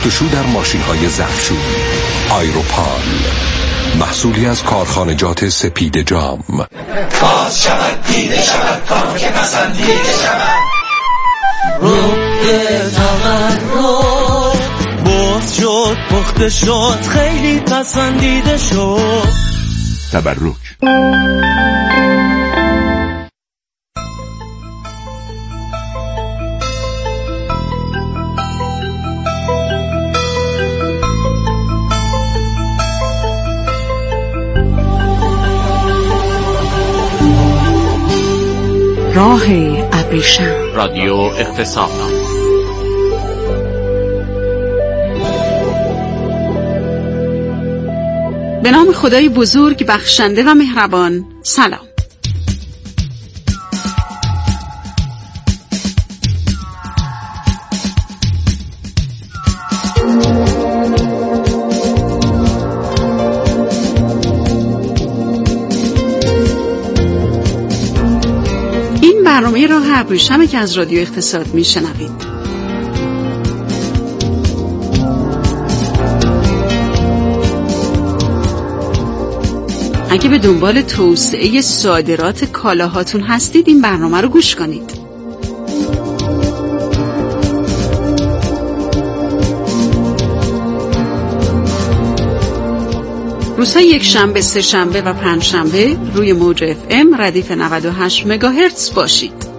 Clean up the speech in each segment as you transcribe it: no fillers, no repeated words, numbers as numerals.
شست و شو در ماشین‌های ظرفشویی. آیروپال، محصولی از کارخانجات سپید جام. باز شود دیده شود کام که پسندیده شود. رو به تقرب باز شد پخته شد خیلی پسندیده شد. تبرک. راه ابریشم. رادیو اقتصاد. به نام خدای بزرگ بخشنده و مهربان. سلام. این برنامه راه ابریشمی که از رادیو اقتصاد میشنوید. اگه به دنبال توسعه صادرات کالاهاتون هستید این برنامه رو گوش کنید. روزهای یکشنبه، سه‌شنبه و پنجشنبه روی موج FM ردیف 98 مگاهرتز باشید.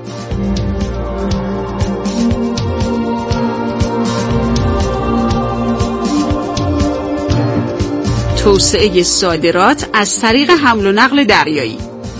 توسعه صادرات از طریق حمل و نقل دریایی.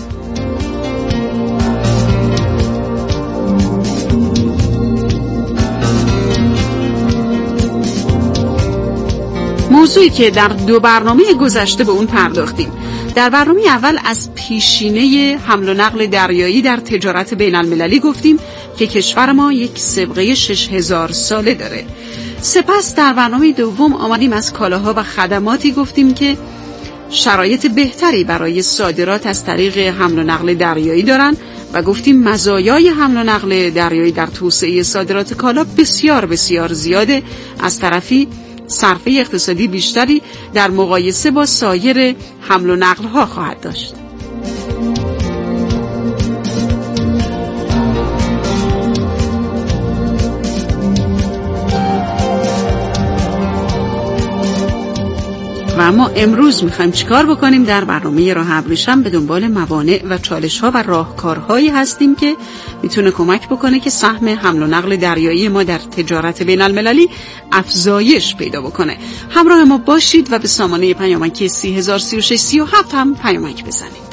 موضوعی که در 2 برنامه گذشته به اون پرداختیم. در برنامه اول از پیشینه حمل و نقل دریایی در تجارت بین المللی گفتیم که کشور ما یک سابقه 6000 ساله داره. سپس در برنامه دوم آمدیم از کالاها و خدماتی گفتیم که شرایط بهتری برای صادرات از طریق حمل و نقل دریایی دارن و گفتیم مزایای حمل و نقل دریایی در توسعه صادرات کالا بسیار بسیار زیاده. از طرفی صرفه اقتصادی بیشتری در مقایسه با سایر حمل و نقل ها خواهد داشت. و اما امروز میخوایم چیکار بکنیم؟ در برنامه راه ابریشم به دنبال موانع و چالش‌ها و راهکارهایی هستیم که میتونه کمک بکنه که سهم حمل و نقل دریایی ما در تجارت بین المللی افزایش پیدا بکنه. همراه ما باشید و به سامانه پیامکی 303637 هم پیامک بزنید.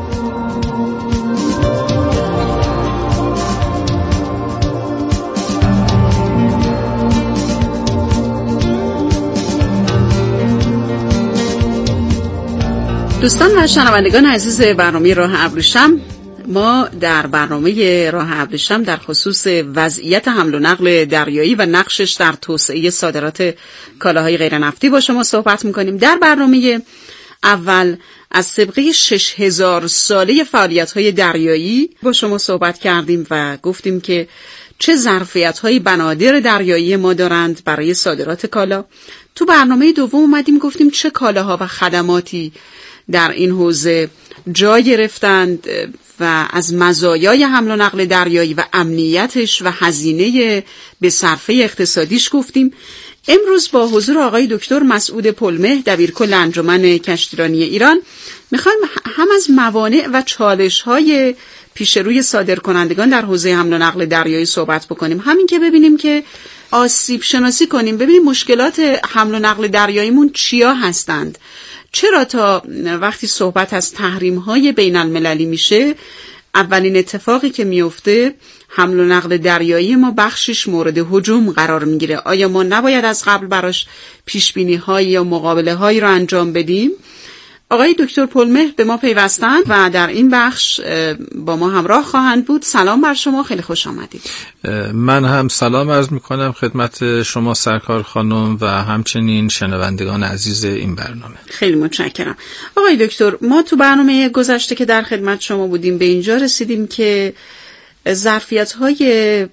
دوستان و شنوندگان عزیز برنامه راه ابریشم، ما در برنامه راه ابریشم در خصوص وضعیت حمل و نقل دریایی و نقشش در توسعه صادرات کالاهای غیر نفتی با شما صحبت می‌کنیم. در برنامه اول از سابقه 6000 ساله فعالیت‌های دریایی با شما صحبت کردیم و گفتیم که چه ظرفیت‌های بنادر دریایی ما دارند برای صادرات کالا. تو برنامه دوم اومدیم گفتیم چه کالاها و خدماتی در این حوزه جا گرفتند و از مزایای حمل و نقل دریایی و امنیتش و هزینه به صرفه اقتصادیش گفتیم. امروز با حضور آقای دکتر مسعود پلمه دبیرکل انجمن کشتیرانی ایران میخوایم هم از موانع و چالش‌های پیش روی صادرکنندگان در حوزه حمل و نقل دریایی صحبت بکنیم، همین که ببینیم که آسیب شناسی کنیم، ببینیم مشکلات حمل و نقل دریاییمون چیا هستند. چرا تا وقتی صحبت از تحریم‌های بین المللی میشه اولین اتفاقی که میفته حمل و نقل دریایی ما بخشش مورد هجوم قرار میگیره؟ آیا ما نباید از قبل براش پیشبینی‌هایی یا مقابله‌هایی رو انجام بدیم؟ آقای دکتر پلمه به ما پیوستند و در این بخش با ما همراه خواهند بود. سلام بر شما، خیلی خوش آمدید. من هم سلام عرض میکنم خدمت شما سرکار خانم و همچنین شنوندگان عزیز این برنامه. خیلی متشکرم. آقای دکتر، ما تو برنامه گذشته که در خدمت شما بودیم به اینجا رسیدیم که ظرفیت‌های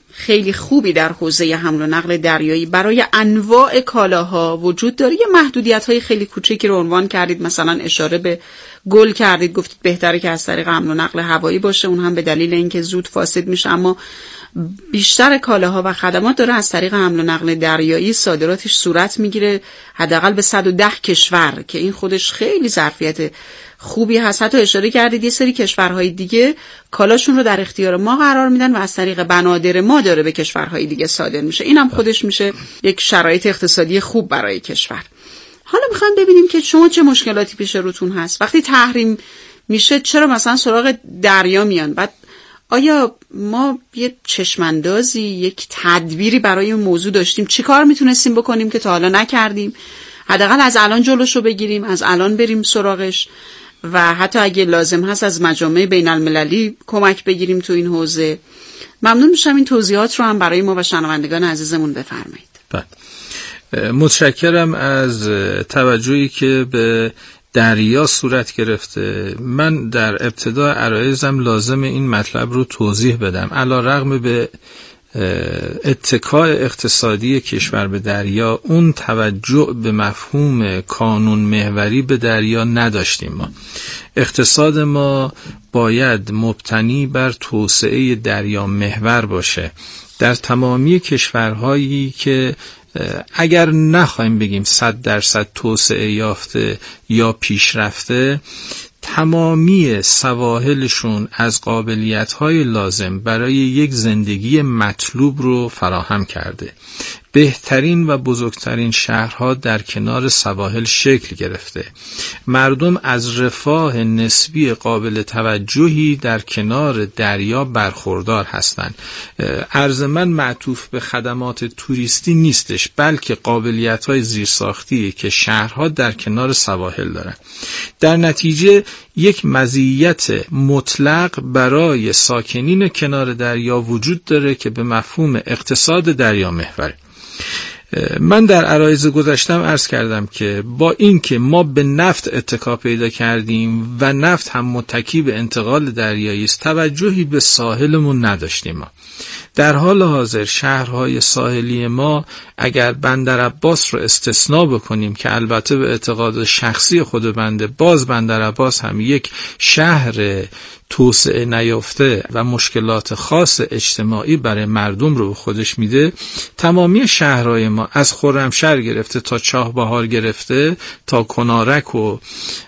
خیلی خوبی در حوزه حمل و نقل دریایی برای انواع کالاها وجود داره. یه محدودیت‌های خیلی کوچیکی رو عنوان کردید، مثلا اشاره به گل کردید، گفتید بهتره که از طریق حمل و نقل هوایی باشه، اون هم به دلیل اینکه زود فاسد میشه، اما بیشتر کالاها و خدمات داره از طریق حمل و نقل دریایی صادراتش صورت میگیره، حداقل به 110 کشور که این خودش خیلی ظرفیت خوبی هست. حتی اشاره کردید یه سری کشورهای دیگه کالاشون رو در اختیار ما قرار میدن و از طریق بنادر ما داره به کشورهای دیگه صادر میشه. اینم خودش میشه یک شرایط اقتصادی خوب برای کشور. حالا میخوایم ببینیم که شما چه مشکلاتی پیش روتون هست وقتی تحریم میشه. چرا مثلا سراغ دریا میان؟ بعد آیا ما یه چشماندازی، یک تدبیری برای این موضوع داشتیم؟ چی کار میتونستیم بکنیم که تا حالا نکردیم؟ حداقل از الان جلوشو بگیریم، از الان بریم سراغش و حتی اگه لازم هست از مجامع بین المللی کمک بگیریم تو این حوزه. ممنون میشم این توضیحات رو هم برای ما و شنوندگان عزیزمون بفرمایید. متشکرم از توجهی که به دریا صورت گرفته. من در ابتدا عرایزم لازم این مطلب رو توضیح بدم. علیرغم به اتکاء اقتصادی کشور به دریا، اون توجه به مفهوم کانون محوری به دریا نداشتیم. ما اقتصاد ما باید مبتنی بر توسعه دریا محور باشه. در تمامی کشورهایی که اگر نخواهیم بگیم 100% توسعه یافته یا پیشرفته، تمامی سواحلشون از قابلیت‌های لازم برای یک زندگی مطلوب رو فراهم کرده. بهترین و بزرگترین شهرها در کنار سواحل شکل گرفته. مردم از رفاه نسبی قابل توجهی در کنار دریا برخوردار هستند. عرض من معطوف به خدمات توریستی نیستش، بلکه قابلیت‌های زیرساختی که شهرها در کنار سواحل دارن. در نتیجه یک مزیت مطلق برای ساکنین کنار دریا وجود داره که به مفهوم اقتصاد دریا محوره. من در عرایض گذشتم عرض کردم که با اینکه ما به نفت اتکا پیدا کردیم و نفت هم متکی به انتقال دریایی است، توجهی به ساحلمون نداشتیم. ما در حال حاضر شهرهای ساحلی ما اگر بندر عباس رو استثناء بکنیم که البته به اعتقاد شخصی خود بنده باز بندر عباس هم یک شهر توسعه نیافته و مشکلات خاص اجتماعی برای مردم رو به خودش میده، تمامی شهرهای ما از خرمشهر گرفته تا چاهبهار گرفته تا کنارک و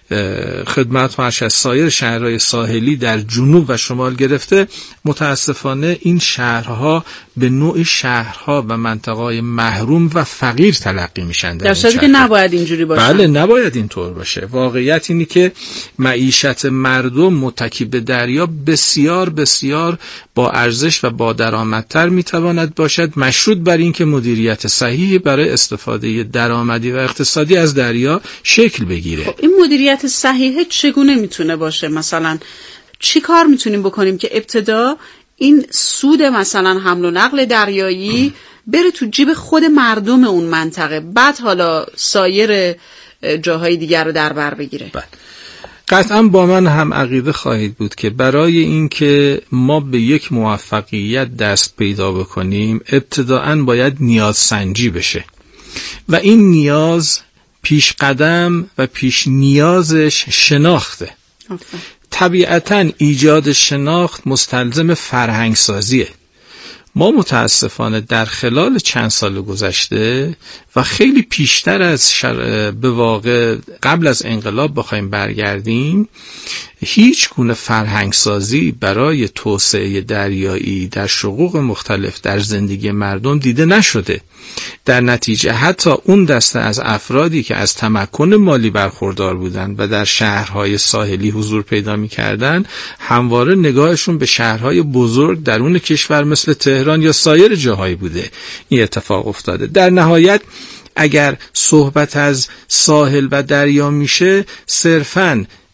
خدمت معش از سایر شهرهای ساحلی در جنوب و شمال گرفته، متاسفانه این شهرها به نوع شهرها و منطقه‌های محروم و فقیر تلقی میشن. در صورتی که نباید اینجوری باشه. بله، نباید اینطور باشه. واقعیت اینی که معیشت مردم متکی به دریا بسیار بسیار با ارزش و با درآمدتر میتواند باشد، مشروط بر این که مدیریت صحیحی برای استفاده درآمدی و اقتصادی از دریا شکل بگیره. خب این مدیریت صحیح چگونه میتونه باشه؟ مثلا چی کار میتونیم بکنیم که ابتدا این سود مثلا حمل و نقل دریایی بره تو جیب خود مردم اون منطقه، بعد حالا سایر جاهای دیگر رو در بر بگیره؟ بله، قطعا با من هم عقیده خواهید بود که برای اینکه ما به یک موفقیت دست پیدا بکنیم ابتداً باید نیاز سنجی بشه و این نیاز پیش قدم و پیش نیازش شناخته. طبیعتاً ایجاد شناخت مستلزم فرهنگ سازیه. ما متاسفانه در خلال چند سال گذشته و خیلی پیشتر از به واقع قبل از انقلاب بخوایم برگردیم، هیچ گونه فرهنگسازی برای توسعه دریایی در شقوق مختلف در زندگی مردم دیده نشده. در نتیجه حتی اون دسته از افرادی که از تمکن مالی برخوردار بودند و در شهرهای ساحلی حضور پیدا می‌کردند، همواره نگاهشون به شهرهای بزرگ درون کشور مثل تهران یا سایر جاهایی بوده. این اتفاق افتاده. در نهایت اگر صحبت از ساحل و دریا میشه، صرفاً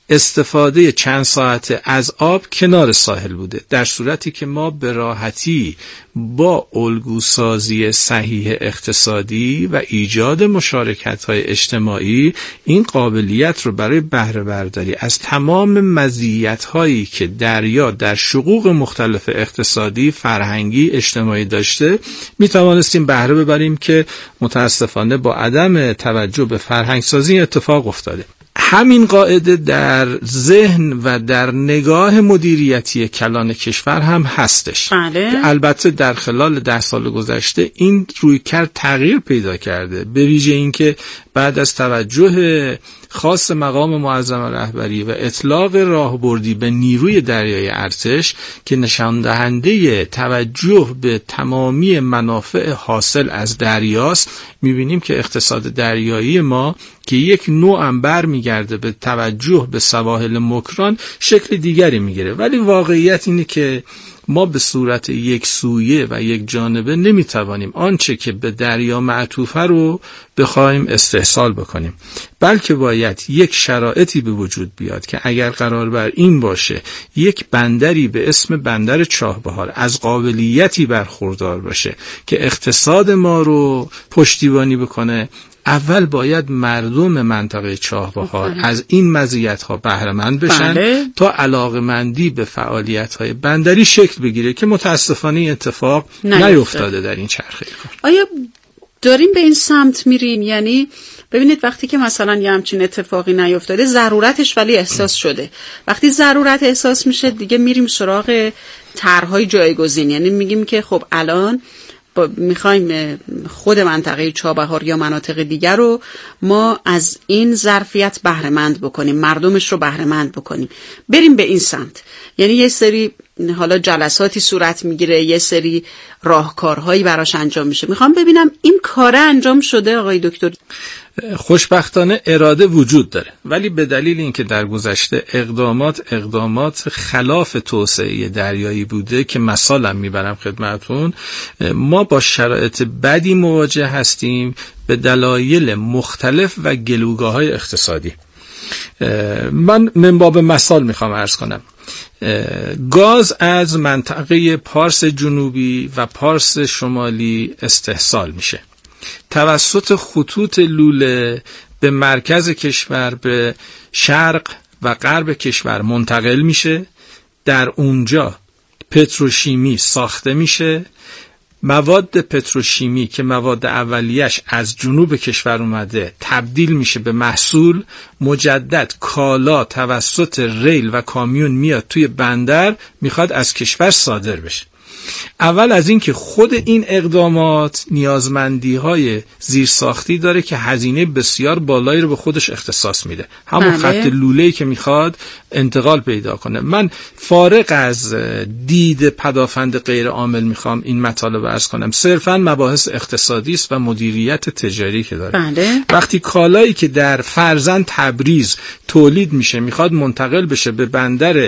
استفاده چند ساعته از آب کنار ساحل بوده، در صورتی که ما به راحتی با الگوسازی صحیح اقتصادی و ایجاد مشارکت‌های اجتماعی این قابلیت رو برای بهره برداری از تمام مزیت‌هایی که دریا در شقوق مختلف اقتصادی، فرهنگی، اجتماعی داشته میتوانستیم بهره ببریم که متاسفانه با عدم توجه به فرهنگسازی اتفاق افتاده. همین قاعده در ذهن و در نگاه مدیریتی کلان کشور هم هستش. بله. که البته در خلال 10 سال گذشته این رویکرد تغییر پیدا کرده، به ویژه اینکه بعد از توجه خاص مقام معظم رهبری و اطلاق راهبردی به نیروی دریایی ارتش که نشان دهنده توجه به تمامی منافع حاصل از دریاست، می‌بینیم که اقتصاد دریایی ما که یک نوع برمیگرده به توجه به سواحل مکران شکل دیگری میگیره. ولی واقعیت اینه که ما به صورت یک سویه و یک جانبه نمیتوانیم آنچه که به دریا معطوفه رو بخوایم استحصال بکنیم، بلکه باید یک شرایطی به وجود بیاد که اگر قرار بر این باشه یک بندری به اسم بندر چاهبهار از قابلیتی برخوردار باشه که اقتصاد ما رو پشتیبانی بکنه، اول باید مردم منطقه چاهبهار از این مزیت‌ها بهره مند بشن. بله. تا علاقه‌مندی به فعالیت‌های بندری شکل بگیره که متاسفانه اتفاق نیفتاده در این چرخه. آیا داریم به این سمت میریم؟ یعنی ببینید وقتی که مثلا یه همچین اتفاقی نیفتاده ضرورتش ولی احساس شده، وقتی ضرورت احساس میشه دیگه میریم سراغ طرح‌های جایگزین. یعنی میگیم که خب الان میخوایم خود منطقه چابهار یا مناطق دیگر رو ما از این ظرفیت بهره مند بکنیم، مردمش رو بهره مند بکنیم، بریم به این سمت. یعنی یه سری حالا جلساتی صورت میگیره، یه سری راهکارهایی براش انجام میشه. میخوام ببینم این کار انجام شده آقای دکتر؟ خوشبختانه اراده وجود داره، ولی به دلیل اینکه در گذشته اقدامات خلاف توسعه دریایی بوده که مثالم میبرم خدمتون، ما با شرایط بدی مواجه هستیم به دلایل مختلف و گلوگاه‌های اقتصادی. من من باب مثال میخوام عرض کنم. گاز از منطقه پارس جنوبی و پارس شمالی استحصال میشه، توسط خطوط لوله به مرکز کشور، به شرق و غرب کشور منتقل میشه. در اونجا پتروشیمی ساخته میشه، مواد پتروشیمی که مواد اولیش از جنوب کشور اومده تبدیل میشه به محصول، مجدد کالا توسط ریل و کامیون میاد توی بندر، میخواد از کشور صادر بشه. اول از این که خود این اقدامات نیازمندی‌های زیرساختی داره که هزینه بسیار بالایی رو به خودش اختصاص میده، همون خط لوله‌ای که میخواد انتقال پیدا کنه. من فارغ از دید پدافند غیر عامل میخوام این مطالب عرض کنم، صرفاً مباحث اقتصادی است و مدیریت تجاری که داره. وقتی کالایی که در فرزند تبریز تولید میشه میخواد منتقل بشه به بندر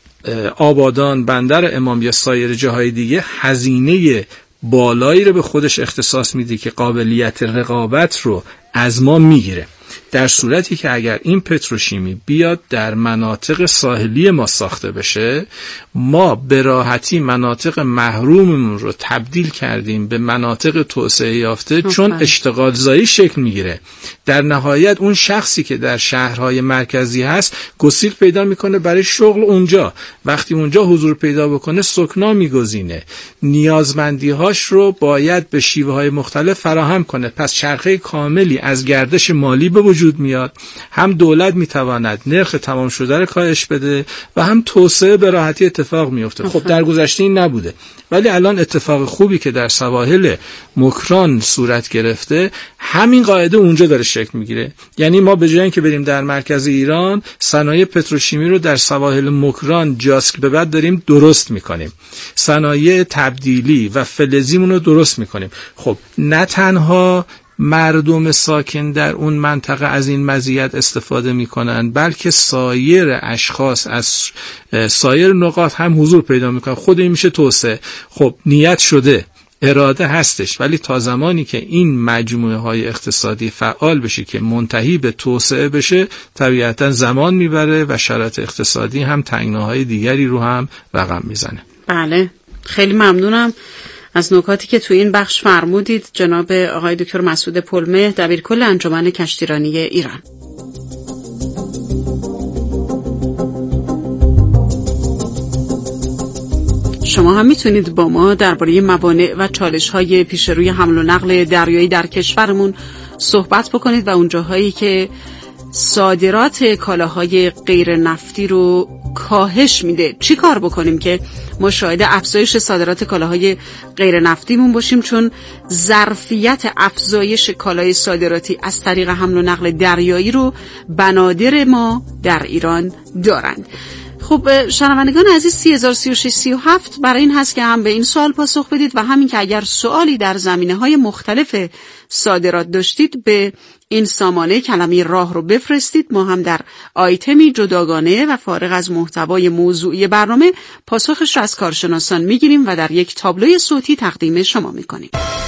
آبادان، بندر امام یا سایر جاهای دیگه، هزینه بالایی رو به خودش اختصاص میده که قابلیت رقابت رو از ما میگیره. در صورتی که اگر این پتروشیمی بیاد در مناطق ساحلی ما ساخته بشه، ما به راحتی مناطق محروممون رو تبدیل کردیم به مناطق توسعه یافته، چون اشتغال زایی شکل میگیره. در نهایت اون شخصی که در شهرهای مرکزی هست گسیل پیدا میکنه برای شغل اونجا، وقتی اونجا حضور پیدا بکنه سکنا میگزینه، نیازمندیهاش رو باید به شیوه های مختلف فراهم کنه. پس چرخه کاملی از گردش مالی به وجود میاد، هم دولت میتواند نرخ تمام شده رو کاهش بده و هم توسعه به راحتی اتفاق میفته. خب در گذشته این نبوده، ولی الان اتفاق خوبی که در سواحل مکران صورت گرفته، همین قاعده اونجا داره شکل میگیره. یعنی ما به جای اینکه بریم در مرکز ایران صنایع پتروشیمی رو در سواحل مکران جاسک به بعد داریم درست میکنیم، صنایع تبدیلی و فلزیمون رو درست میکنیم. خب نه تنها مردم ساکن در اون منطقه از این مزیت استفاده میکنن، بلکه سایر اشخاص از سایر نقاط هم حضور پیدا میکنن. خود این میشه توسعه. خب نیت شده، اراده هستش، ولی تا زمانی که این مجموعه های اقتصادی فعال بشه که منتهی به توسعه بشه، طبیعتا زمان میبره و شرایط اقتصادی هم تنگناهای دیگری رو هم رقم میزنه. بله، خیلی ممنونم از نکاتی که تو این بخش فرمودید جناب آقای دکتر مسعود پلمه، دبیرکل انجمن کشتیرانی ایران. شما هم میتونید با ما درباره موانع و چالش‌های پیش روی حمل و نقل دریایی در کشورمون صحبت بکنید و اون جاهایی که صادرات کالاهای غیر نفتی رو کاهش میده چی کار بکنیم که ما شاهد افزایش صادرات کالاهای غیر نفتیمون باشیم، چون ظرفیت افزایش کالای صادراتی از طریق حمل و نقل دریایی رو بنادر ما در ایران دارند. خب شنوندگان عزیز، 303637 برای این هست که هم به این سوال پاسخ بدید و همین که اگر سوالی در زمینه‌های مختلف صادرات داشتید به این سامانه کلمه راه رو بفرستید. ما هم در آیتمی جداگانه و فارغ از محتوای موضوعی برنامه پاسخش را از کارشناسان میگیریم و در یک تابلوی صوتی تقدیم شما میکنیم.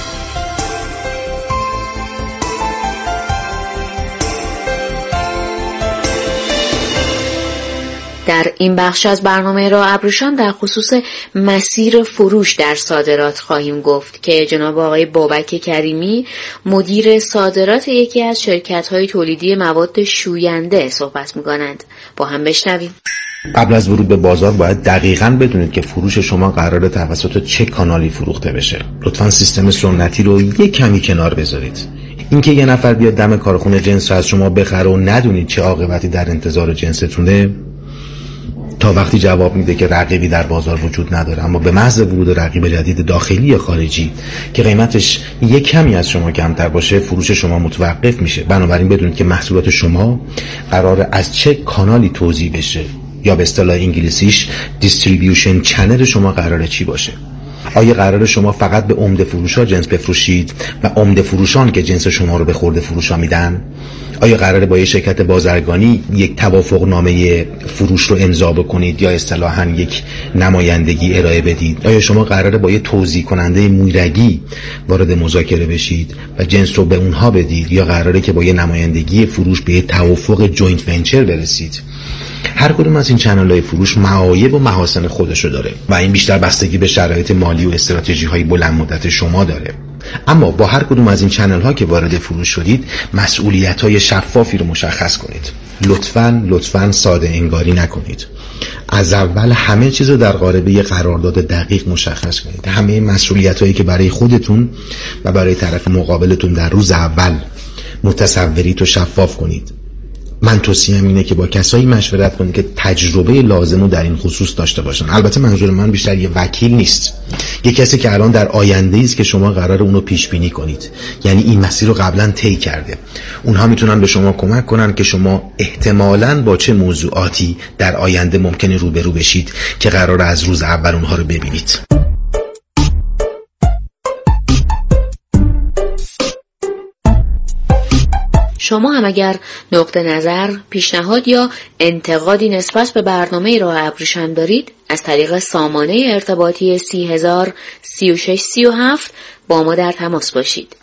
در این بخش از برنامه راه ابریشم در خصوص مسیر فروش در صادرات خواهیم گفت که جناب آقای بابک کریمی مدیر صادرات یکی از شرکت‌های تولیدی مواد شوینده صحبت می‌کنند. با هم بشنویم. قبل از ورود به بازار باید دقیقاً بدونید که فروش شما قراره توسط چه کانالی فروخته بشه. لطفاً سیستم سنتی رو یک کمی کنار بذارید. اینکه یه نفر بیاد دم کارخونه جنس رو از شما بخره و ندونید چه عاقبتی در انتظار جنستونه، تا وقتی جواب میده که رقیبی در بازار وجود نداره، اما به محض ورود رقیب جدید داخلی یا خارجی که قیمتش یک کمی از شما کمتر باشه، فروش شما متوقف میشه. بنابراین بدونید که محصولات شما قراره از چه کانالی توزیع بشه، یا به اصطلاح انگلیسیش دیستریبیوشن چنل شما قراره چی باشه. آیا قراره شما فقط به عمده فروشا جنس بفروشید و عمده فروشان که جنس شما رو به خرده فروشا میدن؟ آیا قراره با یک شرکت بازرگانی یک توافق نامه فروش رو امضا بکنید یا اصطلاحاً یک نمایندگی ارائه بدید؟ آیا شما قراره با یک توزیع کننده مویرگی وارد مذاکره بشید و جنس رو به اونها بدید، یا قراره که با یک نمایندگی فروش به یک توافق جوینت ونچر برسید؟ هر کدوم از این چنل‌های فروش معایب و محاسن خودشو داره و این بیشتر بستگی به شرایط مالی و استراتژی‌های بلند مدت شما داره. اما با هر کدوم از این چنل‌ها که وارد فروش شدید، مسئولیت‌های شفافی رو مشخص کنید. لطفاً ساده انگاری نکنید. از اول همه چیز رو در قالب یه قرارداد دقیق مشخص کنید. همه مسئولیت‌هایی که برای خودتون و برای طرف مقابلتون در روز اول متصورید و شفاف کنید. من توصیه‌ام اینه که با کسایی مشورت کنید که تجربه لازم رو در این خصوص داشته باشن. البته منظور من بیشتر یه وکیل نیست، یه کسی که الان در آینده است که شما قراره اونو پیش بینی کنید، یعنی این مسیر رو قبلا طی کرده. اونها میتونن به شما کمک کنن که شما احتمالاً با چه موضوعاتی در آینده ممکنه روبرو بشید که قراره از روز اول اونها رو ببینید. شما هم اگر نقطه نظر، پیشنهاد یا انتقادی نسبت به برنامه راه ابریشم دارید، از طریق سامانه ارتباطی 303637 با ما در تماس باشید.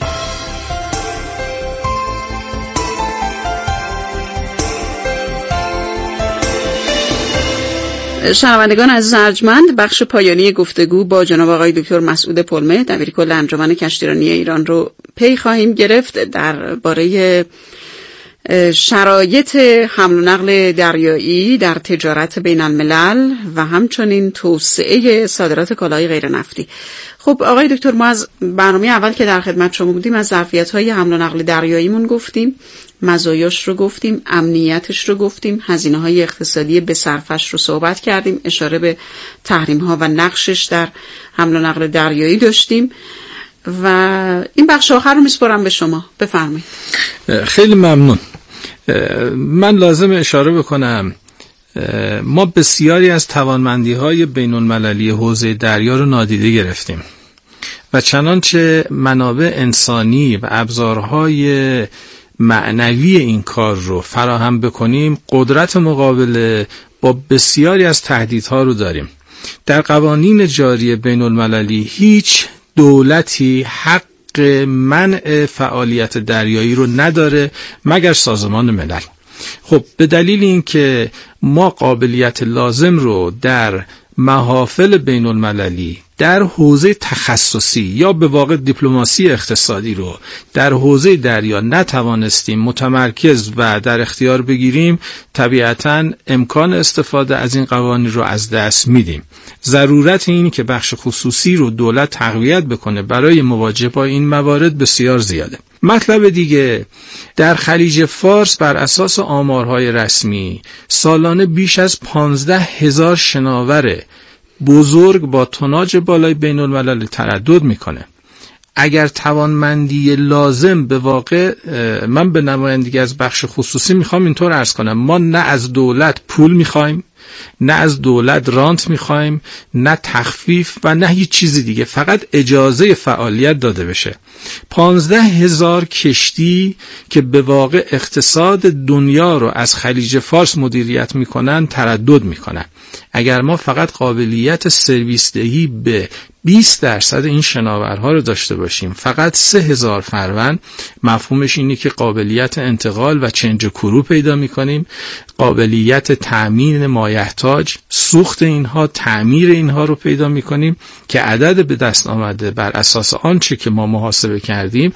شنوندگان عزیز ارجمند، بخش پایانی گفتگو با جناب آقای دکتر مسعود پلمه، دبیرکل انجمن کشتیرانی ایران رو پی خواهیم گرفت درباره شرایط حمل و نقل دریایی در تجارت بین الملل و همچنین توسعه صادرات کالاهای غیر نفتی. خب آقای دکتر، ما از برنامه اول که در خدمت شما بودیم از ظرفیت‌های حمل و نقل دریاییمون گفتیم، مزایاش رو گفتیم، امنیتش رو گفتیم، هزینه‌های اقتصادی به صرفش رو صحبت کردیم، اشاره به تحریم‌ها و نقشش در حمل و نقل دریایی داشتیم و این بخش آخر رو میسپارم به شما. بفرمایید. خیلی ممنون. من لازم اشاره بکنم ما بسیاری از توانمندی‌های بین‌المللی حوزه دریا رو نادیده گرفتیم و چنانچه منابع انسانی و ابزارهای معنوی این کار رو فراهم بکنیم، قدرت مقابله با بسیاری از تهدیدها رو داریم. در قوانین جاری بین‌المللی هیچ دولتی حق منع فعالیت دریایی رو نداره مگر سازمان ملل. خب به دلیل اینکه ما قابلیت لازم رو در محافل بین المللی در حوزه تخصصی یا به واقع دیپلماسی اقتصادی رو در حوزه دریا نتوانستیم متمرکز و در اختیار بگیریم، طبیعتاً امکان استفاده از این قوانین رو از دست میدیم. ضرورت اینی که بخش خصوصی رو دولت تقویت بکنه برای مواجهه با این موارد بسیار زیاده. مطلب دیگه، در خلیج فارس بر اساس آمارهای رسمی سالانه بیش از 15,000 شناور بزرگ با توناژ بالای بین الملل تردد میکنه. اگر توانمندی لازم به واقع، من به نمایندگی از بخش خصوصی میخوام اینطور عرض کنم، ما نه از دولت پول میخوایم، نه از دولت رانت میخوایم، نه تخفیف و نه هیچ چیز دیگه، فقط اجازه فعالیت داده بشه. 15,000 کشتی که به واقع اقتصاد دنیا رو از خلیج فارس مدیریت میکنن تردد میکنن. اگر ما فقط قابلیت سرویس دهی به 20% این شناورها رو داشته باشیم، فقط 3,000 فروند، مفهومش اینه که قابلیت انتقال و چنج کرو پیدا میکنیم، قابلیت تأمین مایحتاج، سوخت اینها، تعمیر اینها رو پیدا میکنیم که عدد به دست آمده بر اساس آنچه که ما محاسبه کردیم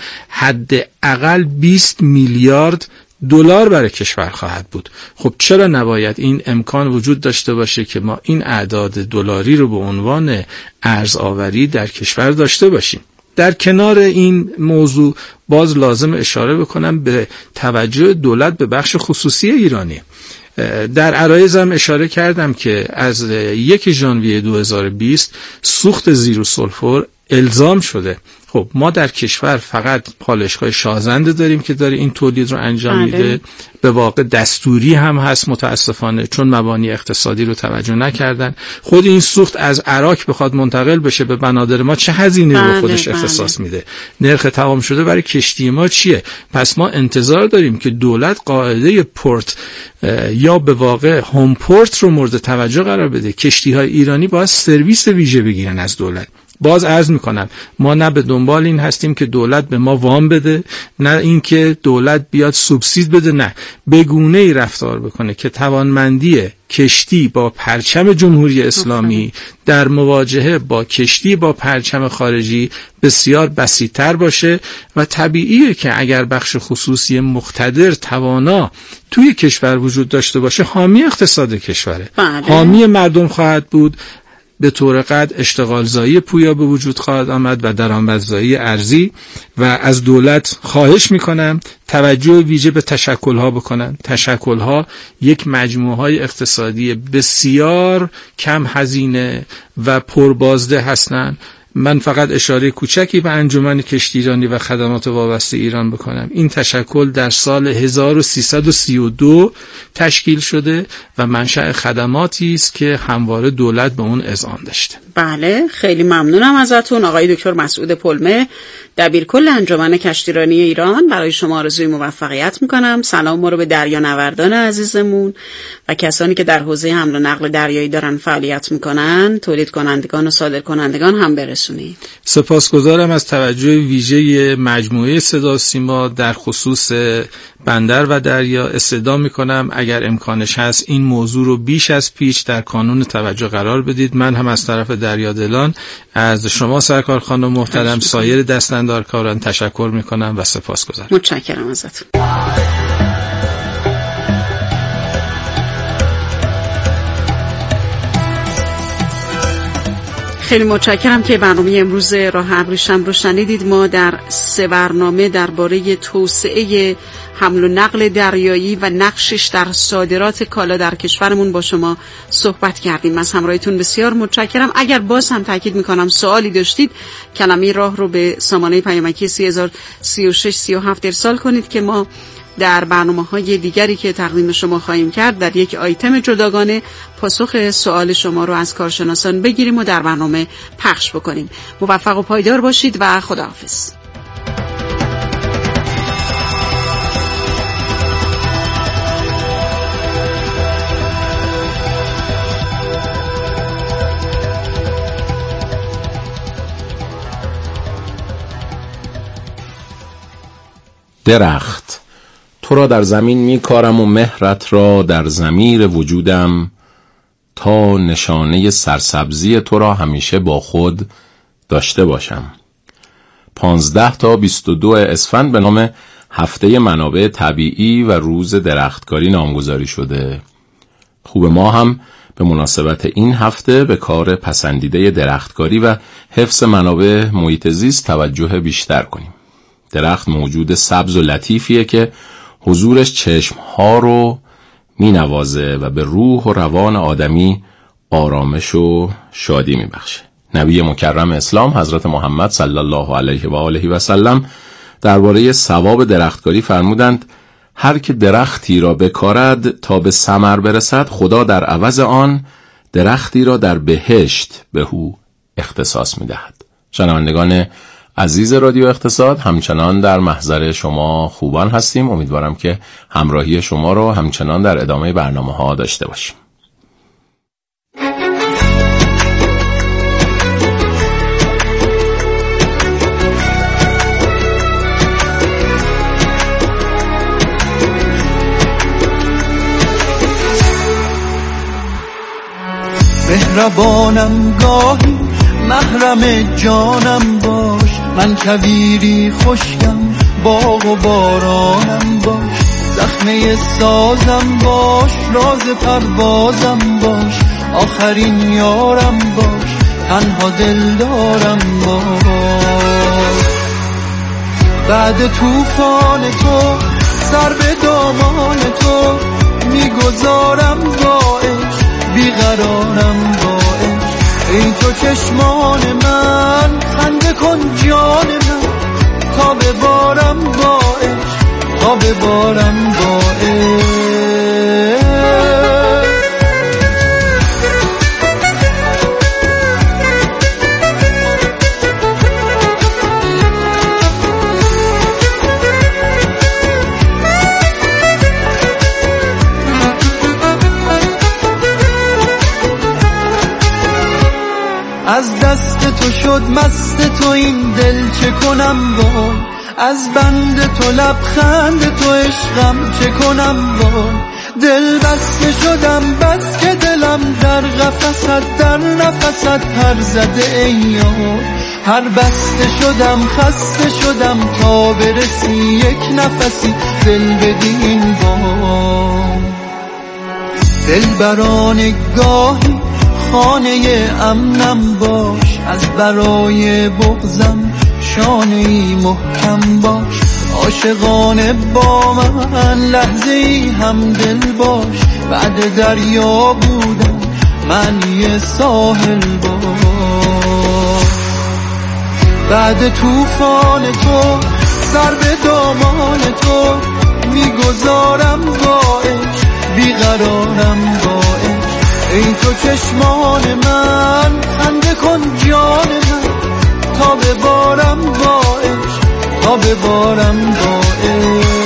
حداقل 20 میلیارد دلار برای کشور خواهد بود. خب چرا نباید این امکان وجود داشته باشه که ما این اعداد دلاری رو به عنوان ارزآوری در کشور داشته باشیم؟ در کنار این موضوع باز لازم اشاره بکنم به توجه دولت به بخش خصوصی ایرانی. در عرایزم اشاره کردم که از 1 ژانویه 2020 سوخت زیرو سولفور الزام شده. خب ما در کشور فقط پالایشگاه شازنده داریم که داره این تولید رو انجام میده. به واقع دستوری هم هست متاسفانه، چون مبانی اقتصادی رو توجه نکردن. خود این سوخت از عراق بخواد منتقل بشه به بنادر ما چه هزینه رو خودش اختصاص میده؟ نرخ تمام شده برای کشتی ما چیه؟ پس ما انتظار داریم که دولت قاعده پورت یا به واقع هوم پورت رو مورد توجه قرار بده. کشتی‌های ایرانی باید سرویس ویژه بگیرن از دولت. باز عرض میکنم ما نه به دنبال این هستیم که دولت به ما وام بده، نه این که دولت بیاد سوبسید بده، نه، به گونه‌ای رفتار بکنه که توانمندی کشتی با پرچم جمهوری اسلامی در مواجهه با کشتی با پرچم خارجی بسیار بسیط‌تر باشه و طبیعیه که اگر بخش خصوصی مقتدر توانا توی کشور وجود داشته باشه حامی اقتصاد کشوره، حامی مردم خواهد بود، به طور قطع اشتغالزایی پویا به وجود خواهد آمد و درآمدزایی ارزی. و از دولت خواهش میکنم توجه ویژه به تشکل‌ها بکنن. تشکل‌ها یک مجموعه‌های اقتصادی بسیار کم هزینه و پربازده هستند. من فقط اشاره کوچکی به انجمن کشتیرانی و خدمات وابسته ایران بکنم. این تشکل در سال 1332 تشکیل شده و منشأ خدماتی است که همواره دولت به اون اذعان داشته. بله، خیلی ممنونم ازتون آقای دکتر مسعود پلمه، دبیرکل انجمن کشتیرانی ایران. برای شما آرزوی موفقیت میکنم. سلام ما رو به دریانوردان عزیزمون و کسانی که در حوزه حمل و نقل دریایی دارن فعالیت میکنن، تولید کنندگان و صادر کنندگان هم برسونید. سپاسگزارم از توجه ویژه مجموعه صدا و سیما در خصوص بندر و دریا. استدعا میکنم اگر امکانش هست این موضوع رو بیش از پیش در کانون توجه قرار بدید. من هم از طرف دریادلان از شما سرکار خانم محترم، سایر دستاندارکاران تشکر میکنم و سپاسگزارم. متشکرم ازتون. خیلی متشکرم که برنامه امروز راه ابریشم رو شنیدید. ما در 3 برنامه درباره توسعه حمل و نقل دریایی و نقشش در صادرات کالا در کشورمون با شما صحبت کردیم. از همراهیتون بسیار متشکرم. اگر باز هم تاکید میکنم سوالی داشتید کلمه راه رو به سامانه پیامکی 303637 ارسال کنید که ما در برنامه‌های دیگری که تقدیم شما خواهیم کرد در یک آیتم جداگانه پاسخ سوال شما رو از کارشناسان بگیریم و در برنامه پخش بکنیم. موفق و پایدار باشید و خداحافظ. درخت، تو را در زمین می کارم و مهرت را در ضمیر وجودم، تا نشانه سرسبزی تو را همیشه با خود داشته باشم. 15 تا 22 اسفند به نام هفته منابع طبیعی و روز درختکاری نامگذاری شده. خوب ما هم به مناسبت این هفته به کار پسندیده درختکاری و حفظ منابع محیط زیست توجه بیشتر کنیم. درخت موجود سبز و لطیفیه که حضورش چشمها رو می نوازه و به روح و روان آدمی آرامش و شادی می بخشه. نبی مکرم اسلام حضرت محمد صلی الله علیه و آله و سلم درباره ثواب درختکاری فرمودند هر که درختی را بکارد تا به ثمر برسد، خدا در عوض آن درختی را در بهشت به او اختصاص می دهد. شنوندگان عزیز رادیو اقتصاد، همچنان در محضر شما خوبان هستیم. امیدوارم که همراهی شما رو همچنان در ادامه برنامه ها داشته باشیم. مهربانم گاهی محرم جانم باش، من کویری خشکم باغ و بارانم باش، زخمه سازم باش، راز پروازم باش، آخرین یارم باش، تنها دلدارم باش. بعد طوفان تو سر به دامان تو میگذارم با عشق، بیقرارم با عشق. ای تو چشمان من خنده کن جان من، تا ببارم با عشق، تا ببارم با عشق. از دست تو شد مست تو این دل، چه کنم وای؟ از بند تو لبخند تو عشقم چه کنم وای؟ دل بسته شدم بس که دلم در قفست، در نفست پر زده ای یار. هر بسته شدم خسته شدم تا برسی یک نفسی دل بدین بار. دل بران گاهی خانه امنم باش، از برای بغضم شانه‌ای محکم باش. عاشقانه با من لحظه‌ای هم دل باش، بعد دریا بودم من یه ساحل باش. بعد طوفان تو سر به دامان تو میگذارم با عشق، بیقرارم با عشق. ای تو چشمان من خنده کن جان من، تا ببارم با عشق، تا ببارم با عشق.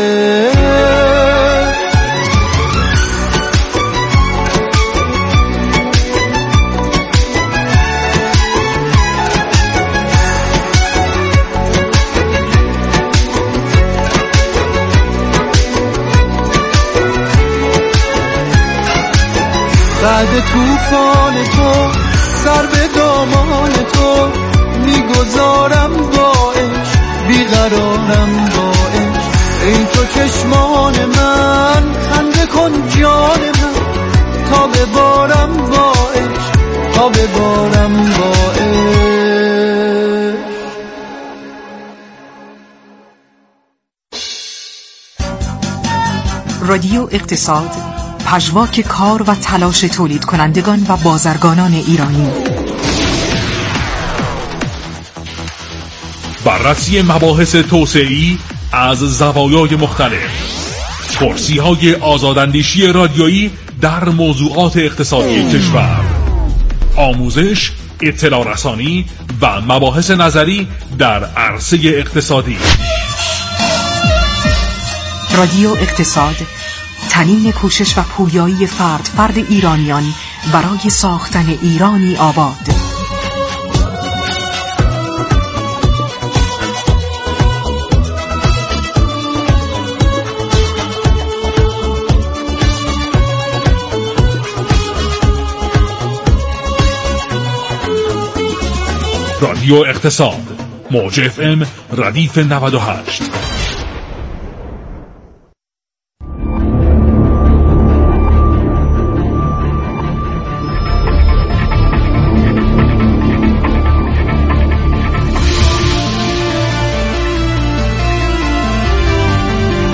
بعد طوفان تو سر به دامان تو میگذارم با عشق، بیقرارم با عشق. ای تو چشمان من خنده کن جان من، تا ببارم با عشق، تا ببارم با عشق. رادیو اقتصاد، پژواک کار و تلاش تولید کنندگان و بازرگانان ایرانی. بررسی مباحث توسعه‌ای از زوایای مختلف، کرسی‌های آزاداندیشی رادیویی در موضوعات اقتصادی کشور، آموزش، اطلاع رسانی و مباحث نظری در عرصه اقتصادی. رادیو اقتصاد، تنین کوشش و پویایی فرد ایرانیان برای ساختن ایرانی آباد. رادیو اقتصاد، موج FM ردیف 98.